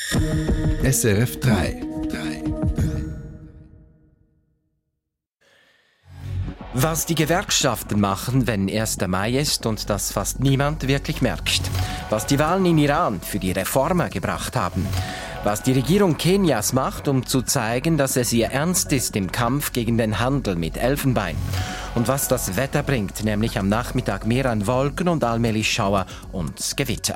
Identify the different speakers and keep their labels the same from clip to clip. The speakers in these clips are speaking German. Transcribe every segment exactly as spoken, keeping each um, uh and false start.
Speaker 1: S R F drei.
Speaker 2: Was die Gewerkschaften machen, wenn erster Mai ist und das fast niemand wirklich merkt. Was die Wahlen im Iran für die Reformer gebracht haben. Was die Regierung Kenias macht, um zu zeigen, dass es ihr ernst ist im Kampf gegen den Handel mit Elfenbein. Und was das Wetter bringt, nämlich am Nachmittag mehr an Wolken und allmählich Schauer und Gewitter.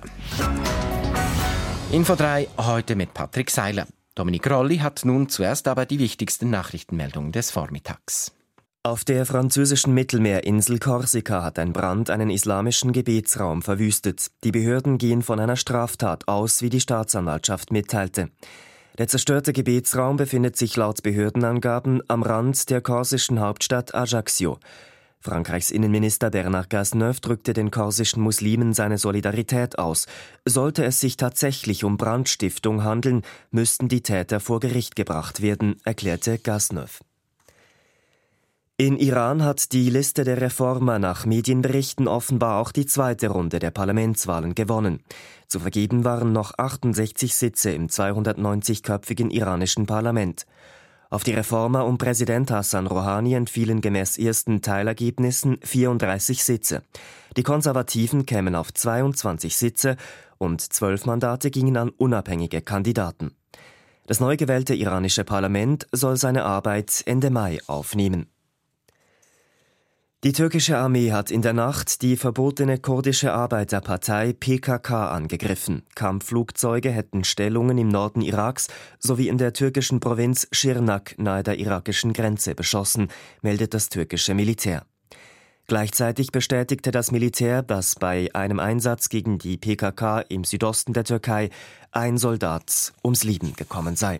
Speaker 2: Info drei, heute mit Patrick Seiler. Dominik Rolli hat nun zuerst aber die wichtigsten Nachrichtenmeldungen des Vormittags.
Speaker 3: Auf der französischen Mittelmeerinsel Korsika hat ein Brand einen islamischen Gebetsraum verwüstet. Die Behörden gehen von einer Straftat aus, wie die Staatsanwaltschaft mitteilte. Der zerstörte Gebetsraum befindet sich laut Behördenangaben am Rand der korsischen Hauptstadt Ajaccio. Frankreichs Innenminister Bernard Cazeneuve drückte den korsischen Muslimen seine Solidarität aus. Sollte es sich tatsächlich um Brandstiftung handeln, müssten die Täter vor Gericht gebracht werden, erklärte Cazeneuve. In Iran hat die Liste der Reformer nach Medienberichten offenbar auch die zweite Runde der Parlamentswahlen gewonnen. Zu vergeben waren noch achtundsechzig Sitze im zweihundertneunzig-köpfigen iranischen Parlament. Auf die Reformer um Präsident Hassan Rouhani entfielen gemäß ersten Teilergebnissen vierunddreißig Sitze. Die Konservativen kämen auf zweiundzwanzig Sitze und zwölf Mandate gingen an unabhängige Kandidaten. Das neu gewählte iranische Parlament soll seine Arbeit Ende Mai aufnehmen. Die türkische Armee hat in der Nacht die verbotene kurdische Arbeiterpartei P K K angegriffen. Kampfflugzeuge hätten Stellungen im Norden Iraks sowie in der türkischen Provinz Schirnak nahe der irakischen Grenze beschossen, meldet das türkische Militär. Gleichzeitig bestätigte das Militär, dass bei einem Einsatz gegen die P K K im Südosten der Türkei ein Soldat ums Leben gekommen sei.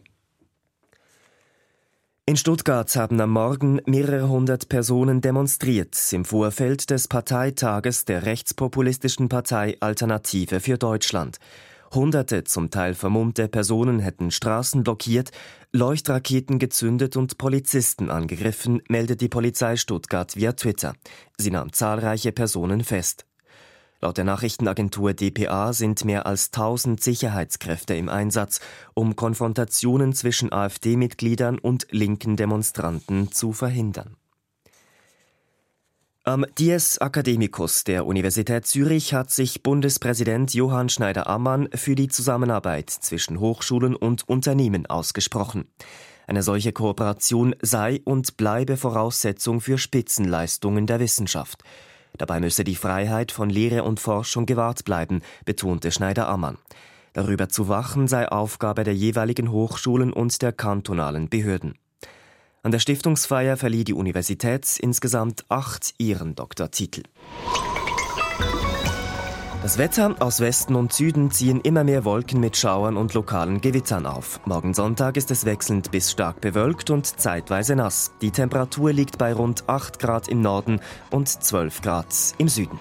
Speaker 3: In Stuttgart haben am Morgen mehrere hundert Personen demonstriert im Vorfeld des Parteitages der rechtspopulistischen Partei Alternative für Deutschland. Hunderte zum Teil vermummte Personen hätten Straßen blockiert, Leuchtraketen gezündet und Polizisten angegriffen, meldet die Polizei Stuttgart via Twitter. Sie nahm zahlreiche Personen fest. Laut der Nachrichtenagentur d p a sind mehr als tausend Sicherheitskräfte im Einsatz, um Konfrontationen zwischen AfD-Mitgliedern und linken Demonstranten zu verhindern. Am Dies Academicus der Universität Zürich hat sich Bundespräsident Johann Schneider-Ammann für die Zusammenarbeit zwischen Hochschulen und Unternehmen ausgesprochen. Eine solche Kooperation sei und bleibe Voraussetzung für Spitzenleistungen der Wissenschaft. Dabei müsse die Freiheit von Lehre und Forschung gewahrt bleiben, betonte Schneider-Ammann. Darüber zu wachen sei Aufgabe der jeweiligen Hochschulen und der kantonalen Behörden. An der Stiftungsfeier verlieh die Universität insgesamt acht Ehrendoktortitel. Das Wetter: aus Westen und Süden ziehen immer mehr Wolken mit Schauern und lokalen Gewittern auf. Morgen Sonntag ist es wechselnd bis stark bewölkt und zeitweise nass. Die Temperatur liegt bei rund acht Grad im Norden und zwölf Grad im Süden.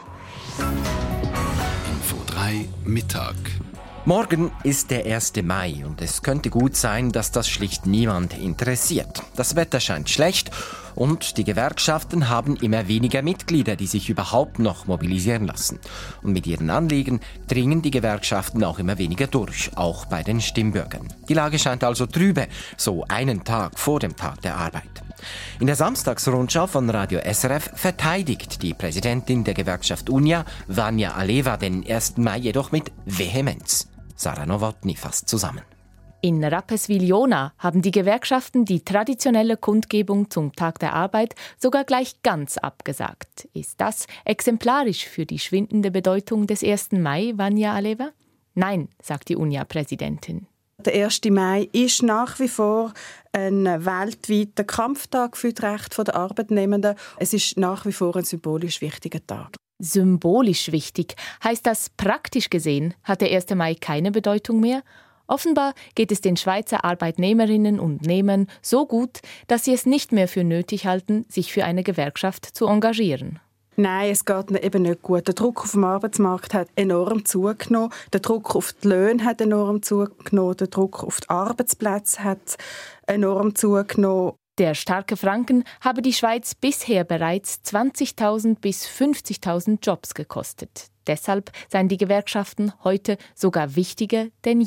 Speaker 1: Info drei Mittag.
Speaker 2: Morgen ist der erste Mai und es könnte gut sein, dass das schlicht niemand interessiert. Das Wetter scheint schlecht und die Gewerkschaften haben immer weniger Mitglieder, die sich überhaupt noch mobilisieren lassen. Und mit ihren Anliegen dringen die Gewerkschaften auch immer weniger durch, auch bei den Stimmbürgern. Die Lage scheint also trübe, so einen Tag vor dem Tag der Arbeit. In der Samstagsrundschau von Radio S R F verteidigt die Präsidentin der Gewerkschaft Unia, Vanja Aleva, den ersten Mai jedoch mit Vehemenz. Sarah Nowotny fasst zusammen.
Speaker 4: In Rapperswil-Jona haben die Gewerkschaften die traditionelle Kundgebung zum Tag der Arbeit sogar gleich ganz abgesagt. Ist das exemplarisch für die schwindende Bedeutung des ersten Mai, Vanja Aleva? Nein, sagt die Unia-Präsidentin.
Speaker 5: Der erste Mai ist nach wie vor ein weltweiter Kampftag für die Rechte der Arbeitnehmenden. Es ist nach wie vor ein symbolisch wichtiger Tag.
Speaker 4: Symbolisch wichtig. Heißt das, praktisch gesehen hat der erste Mai keine Bedeutung mehr? Offenbar geht es den Schweizer Arbeitnehmerinnen und Nehmern so gut, dass sie es nicht mehr für nötig halten, sich für eine Gewerkschaft zu engagieren.
Speaker 5: Nein, es geht eben nicht gut. Der Druck auf dem Arbeitsmarkt hat enorm zugenommen. Der Druck auf die Löhne hat enorm zugenommen. Der Druck auf die Arbeitsplätze hat enorm zugenommen.
Speaker 4: Der starke Franken habe die Schweiz bisher bereits zwanzigtausend bis fünfzigtausend Jobs gekostet. Deshalb seien die Gewerkschaften heute sogar wichtiger denn je.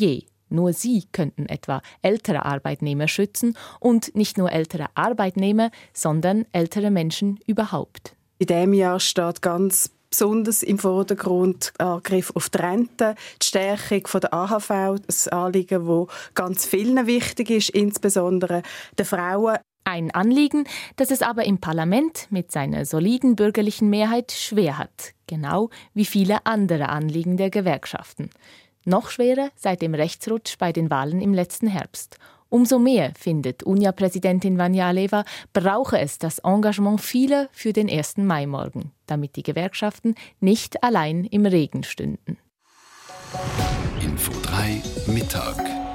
Speaker 4: Nur sie könnten etwa ältere Arbeitnehmer schützen und nicht nur ältere Arbeitnehmer, sondern ältere Menschen überhaupt.
Speaker 5: In diesem Jahr steht ganz besonders im Vordergrund der Angriff auf die Rente, die Stärkung der A H V, das Anliegen, das ganz vielen wichtig ist, insbesondere den Frauen.
Speaker 4: Ein Anliegen, das es aber im Parlament mit seiner soliden bürgerlichen Mehrheit schwer hat, genau wie viele andere Anliegen der Gewerkschaften. Noch schwerer seit dem Rechtsrutsch bei den Wahlen im letzten Herbst. Umso mehr, findet U N I A-Präsidentin Vanja Aleva, brauche es das Engagement vieler für den ersten Mai-Morgen, damit die Gewerkschaften nicht allein im Regen stünden.
Speaker 1: Info drei Mittag.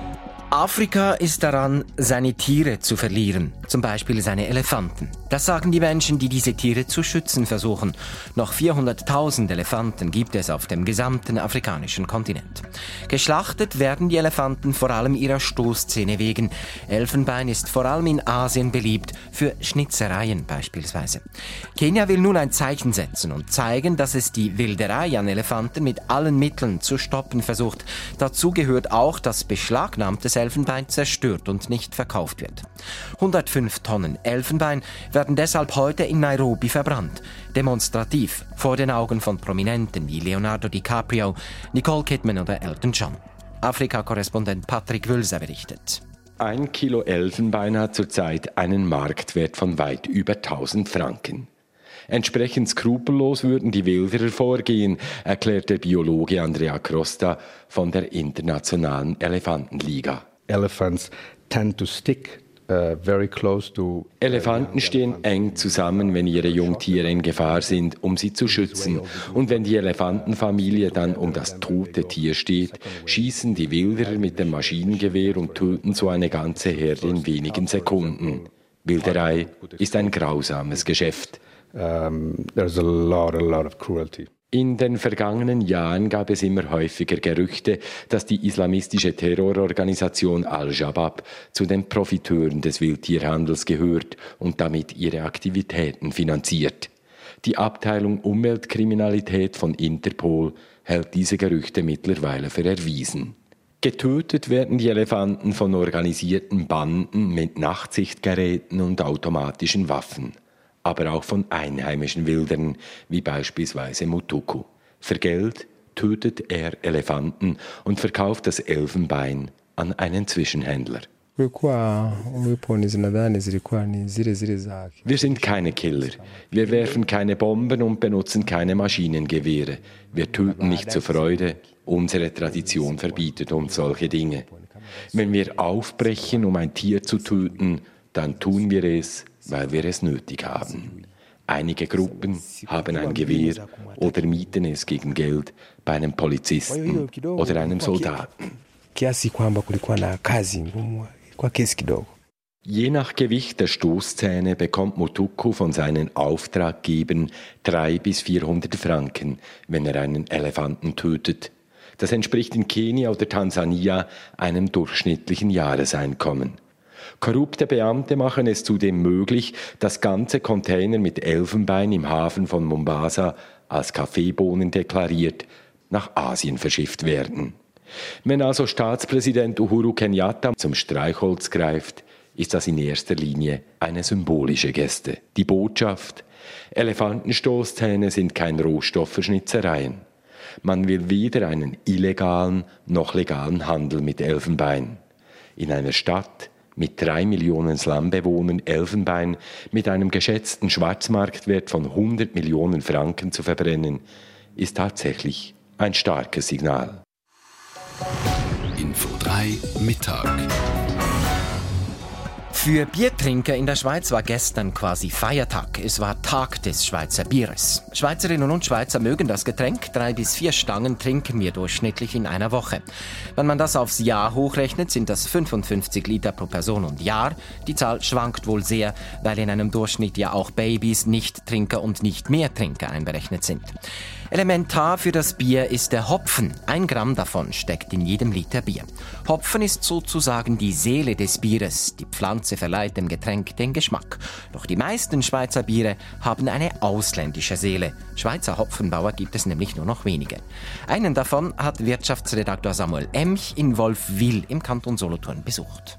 Speaker 2: Afrika ist daran, seine Tiere zu verlieren, zum Beispiel seine Elefanten. Das sagen die Menschen, die diese Tiere zu schützen versuchen. Noch vierhunderttausend Elefanten gibt es auf dem gesamten afrikanischen Kontinent. Geschlachtet werden die Elefanten vor allem ihrer Stoßzähne wegen. Elfenbein ist vor allem in Asien beliebt, für Schnitzereien beispielsweise. Kenia will nun ein Zeichen setzen und zeigen, dass es die Wilderei an Elefanten mit allen Mitteln zu stoppen versucht. Dazu gehört auch, dass beschlagnahmtes Elfenbein zerstört und nicht verkauft wird. hundertfünf Tonnen Elfenbein werden deshalb heute in Nairobi verbrannt. Demonstrativ vor den Augen von Prominenten wie Leonardo DiCaprio, Nicole Kidman oder Elton John. Afrika-Korrespondent Patrick Wülser berichtet.
Speaker 6: Ein Kilo Elfenbein hat zurzeit einen Marktwert von weit über tausend Franken. Entsprechend skrupellos würden die Wilderer vorgehen, erklärt der Biologe Andrea Crosta von der Internationalen Elefantenliga.
Speaker 7: Elephants tend to stick uh, very close to
Speaker 6: Elefanten stehen eng zusammen, wenn ihre Jungtiere in Gefahr sind, um sie zu schützen. Und wenn die Elefantenfamilie dann um das tote Tier steht, schießen die Wilderer mit dem Maschinengewehr und töten so eine ganze Herde in wenigen Sekunden. Wilderei ist ein grausames Geschäft.
Speaker 7: Um, there's a lot, a lot of cruelty.
Speaker 6: In den vergangenen Jahren gab es immer häufiger Gerüchte, dass die islamistische Terrororganisation Al-Shabaab zu den Profiteuren des Wildtierhandels gehört und damit ihre Aktivitäten finanziert. Die Abteilung Umweltkriminalität von Interpol hält diese Gerüchte mittlerweile für erwiesen. Getötet werden die Elefanten von organisierten Banden mit Nachtsichtgeräten und automatischen Waffen. Aber auch von einheimischen Wildern, wie beispielsweise Mutuku. Für Geld tötet er Elefanten und verkauft das Elfenbein an einen Zwischenhändler. Wir sind keine Killer. Wir werfen keine Bomben und benutzen keine Maschinengewehre. Wir töten nicht zur Freude. Unsere Tradition verbietet uns solche Dinge. Wenn wir aufbrechen, um ein Tier zu töten, dann tun wir es, weil wir es nötig haben. Einige Gruppen haben ein Gewehr oder mieten es gegen Geld bei einem Polizisten oder einem Soldaten. Je nach Gewicht der Stoßzähne bekommt Mutuku von seinen Auftraggebern dreihundert bis vierhundert Franken, wenn er einen Elefanten tötet. Das entspricht in Kenia oder Tansania einem durchschnittlichen Jahreseinkommen. Korrupte Beamte machen es zudem möglich, dass ganze Container mit Elfenbein im Hafen von Mombasa als Kaffeebohnen deklariert nach Asien verschifft werden. Wenn also Staatspräsident Uhuru Kenyatta zum Streichholz greift, ist das in erster Linie eine symbolische Geste. Die Botschaft: Elefantenstoßzähne sind kein Rohstoff für Schnitzereien. Man will weder einen illegalen noch legalen Handel mit Elfenbein. In einer Stadt mit drei Millionen Slumbewohnern Elfenbein mit einem geschätzten Schwarzmarktwert von hundert Millionen Franken zu verbrennen, ist tatsächlich ein starkes Signal.
Speaker 1: Info drei Mittag.
Speaker 2: Für Biertrinker in der Schweiz war gestern quasi Feiertag. Es war Tag des Schweizer Bieres. Schweizerinnen und Schweizer mögen das Getränk. Drei bis vier Stangen trinken wir durchschnittlich in einer Woche. Wenn man das aufs Jahr hochrechnet, sind das fünfundfünfzig Liter pro Person und Jahr. Die Zahl schwankt wohl sehr, weil in einem Durchschnitt ja auch Babys, Nichttrinker und nicht mehr Trinker einberechnet sind. Elementar für das Bier ist der Hopfen. Ein Gramm davon steckt in jedem Liter Bier. Hopfen ist sozusagen die Seele des Bieres. Die Pflanze verleiht dem Getränk den Geschmack. Doch die meisten Schweizer Biere haben eine ausländische Seele. Schweizer Hopfenbauer gibt es nämlich nur noch wenige. Einen davon hat Wirtschaftsredaktor Samuel Emch in Wolfwil im Kanton Solothurn besucht.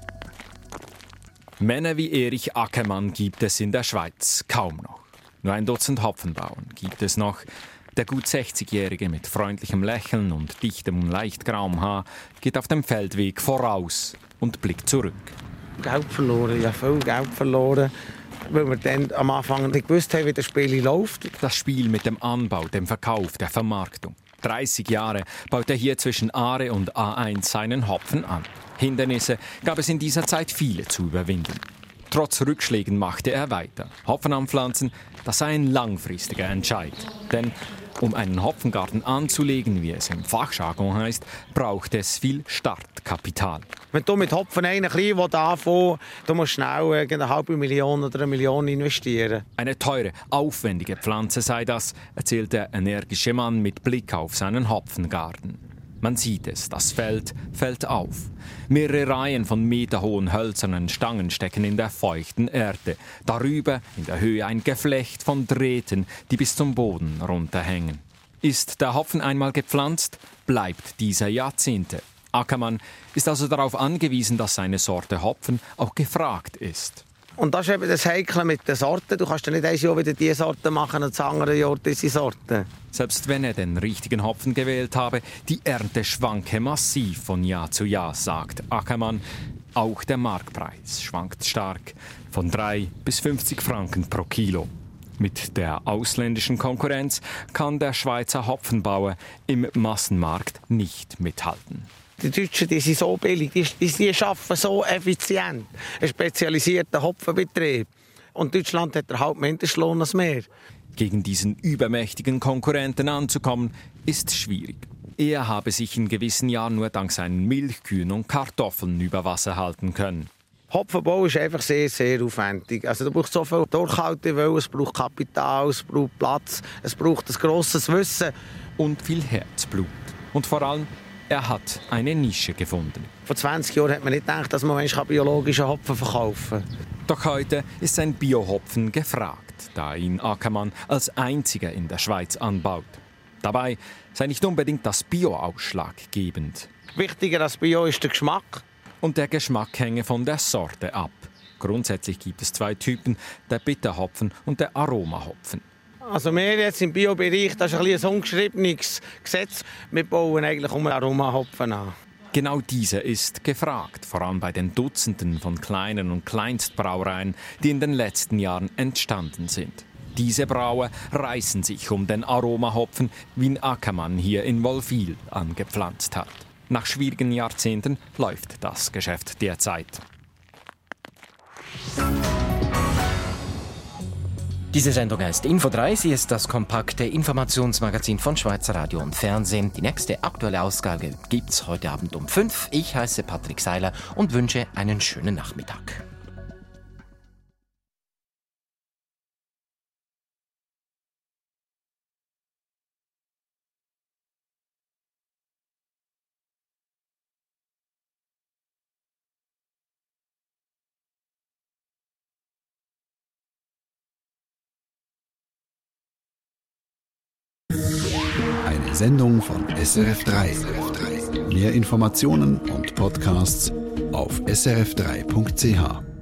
Speaker 8: Männer wie Erich Ackermann gibt es in der Schweiz kaum noch. Nur ein Dutzend Hopfenbauern gibt es noch. Der gut sechzigjährige mit freundlichem Lächeln und dichtem, leicht grauem Haar geht auf dem Feldweg voraus und blickt zurück.
Speaker 9: Geld verloren, ja viel Geld verloren, weil wir dann am Anfang nicht gewusst haben, wie das Spiel läuft.
Speaker 8: Das Spiel mit dem Anbau, dem Verkauf, der Vermarktung. dreißig Jahre baut er hier zwischen Aare und A eins seinen Hopfen an. Hindernisse gab es in dieser Zeit viele zu überwinden. Trotz Rückschlägen machte er weiter. Hopfen anpflanzen, das sei ein langfristiger Entscheid. Denn um einen Hopfengarten anzulegen, wie es im Fachjargon heißt, braucht es viel Startkapital.
Speaker 9: Wenn du mit Hopfen einen kleinen anfängst, du musst schnell eine halbe Million oder eine Million investieren.
Speaker 8: Eine teure, aufwendige Pflanze sei das, erzählt der energische Mann mit Blick auf seinen Hopfengarten. Man sieht es, das Feld fällt auf. Mehrere Reihen von meterhohen hölzernen Stangen stecken in der feuchten Erde. Darüber in der Höhe ein Geflecht von Drähten, die bis zum Boden runterhängen. Ist der Hopfen einmal gepflanzt, bleibt dieser Jahrzehnte. Ackermann ist also darauf angewiesen, dass seine Sorte Hopfen auch gefragt ist.
Speaker 9: Und das ist eben das Heikle mit den Sorten. Du kannst ja nicht ein Jahr wieder diese Sorte machen und das andere Jahr diese Sorte.
Speaker 8: Selbst wenn er den richtigen Hopfen gewählt habe, die Ernte schwanke massiv von Jahr zu Jahr, sagt Ackermann. Auch der Marktpreis schwankt stark, von drei bis fünfzig Franken pro Kilo. Mit der ausländischen Konkurrenz kann der Schweizer Hopfenbauer im Massenmarkt nicht mithalten.
Speaker 9: Die Deutschen die sind so billig, die, die, die arbeiten so effizient. Ein spezialisierter Hopfenbetrieb. Und Deutschland hat den Hauptmindestlohn als mehr.
Speaker 8: Gegen diesen übermächtigen Konkurrenten anzukommen, ist schwierig. Er habe sich in gewissen Jahren nur dank seinen Milchkühen und Kartoffeln über Wasser halten können.
Speaker 9: Hopfenbau ist einfach sehr, sehr aufwendig. Also, du brauchst so viel Durchhaltewillen, es braucht Kapital, es braucht Platz, es braucht ein grosses Wissen.
Speaker 8: Und viel Herzblut. Und vor allem, er hat eine Nische gefunden.
Speaker 9: Vor zwanzig Jahren hat man nicht gedacht, dass man biologischen Hopfen verkaufen kann.
Speaker 8: Doch heute ist sein Biohopfen gefragt, da ihn Ackermann als einziger in der Schweiz anbaut. Dabei sei nicht unbedingt das Bio ausschlaggebend.
Speaker 9: Wichtiger als Bio ist der Geschmack.
Speaker 8: Und der Geschmack hänge von der Sorte ab. Grundsätzlich gibt es zwei Typen, der Bitterhopfen und der Aromahopfen.
Speaker 9: Also wir jetzt im Biobereich, das ist ein, ein ungeschriebenes Gesetz. Wir bauen eigentlich um Aromahopfen an.
Speaker 8: Genau dieser ist gefragt, vor allem bei den Dutzenden von kleinen und Kleinstbrauereien, die in den letzten Jahren entstanden sind. Diese Brauer reißen sich um den Aromahopfen, wie ihn Ackermann hier in Wolfwil angepflanzt hat. Nach schwierigen Jahrzehnten läuft das Geschäft derzeit.
Speaker 2: Diese Sendung heißt Info drei. Sie ist das kompakte Informationsmagazin von Schweizer Radio und Fernsehen. Die nächste aktuelle Ausgabe gibt's heute Abend um fünf. Ich heiße Patrick Seiler und wünsche einen schönen Nachmittag.
Speaker 1: Eine Sendung von S R F drei. Mehr Informationen und Podcasts auf s r f drei punkt c h.